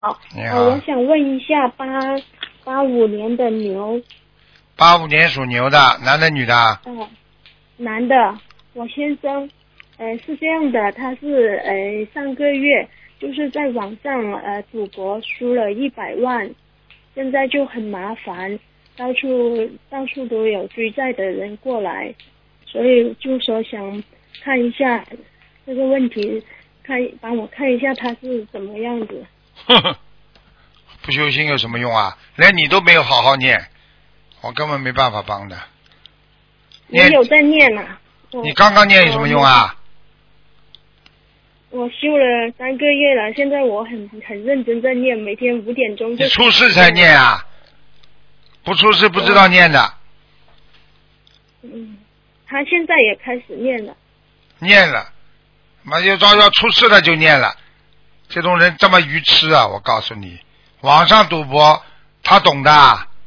你好。 我想问一下85年的牛。 85年属牛的，男的女的？ 男的。我先生，是这样的，他是上个月就是在网上赌博输了100万，现在就很麻烦，到处都有追债的人过来，所以就说想看一下这个问题，帮我看一下他是怎么样子。 不修心有什么用啊？连你都没有好好念，我根本没办法帮的。 我有在念啊。 你刚刚念有什么用啊？ 我修了3个月了，现在我很认真在念，每天5点钟就。 你出事才念啊？不出事不知道念的。 他现在也开始念了。 念了，妈要出事了就念了。这种人这么愚痴啊！我告诉你，网上赌博他懂的。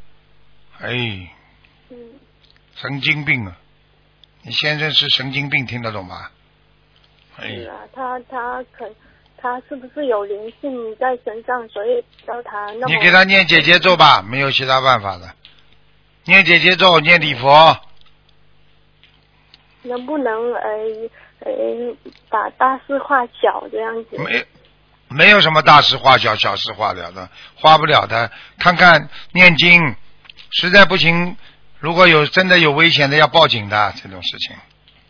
神经病啊！你先生是神经病，听得懂吗？ 是啊，他是不是有灵性在身上，所以叫他那么。 你给他念姐姐咒吧，没有其他办法的。念姐姐咒，念礼佛。 能不能把大事化小这样子？ 没有什么大事化小，小事化了的，化不了的。看看念经，实在不行，如果真的有危险的，要报警的这种事情。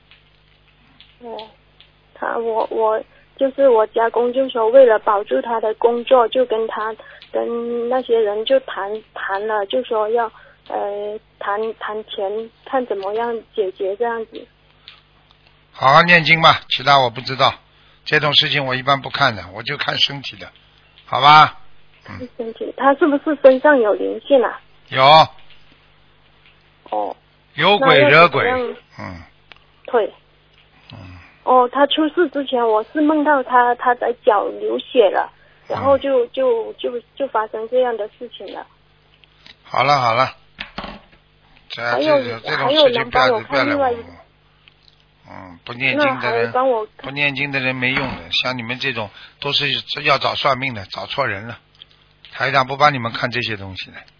我就是我家公就说，为了保住他的工作，就跟那些人就谈了，就说要谈钱，看怎么样解决这样子。 好好念经吧，其他我不知道，这种事情我一般不看的，我就看身体的，好吧？ 身体，他是不是身上有灵性啊？ 有。有鬼惹鬼。 对。他出事之前，我是梦到他的脚流血了，然后就发生这样的事情了。 好了， 还有能帮我看另外一个？ 不念经的人没用的，像你们这种都是要找算命的，找错人了。台长不帮你们看这些东西的。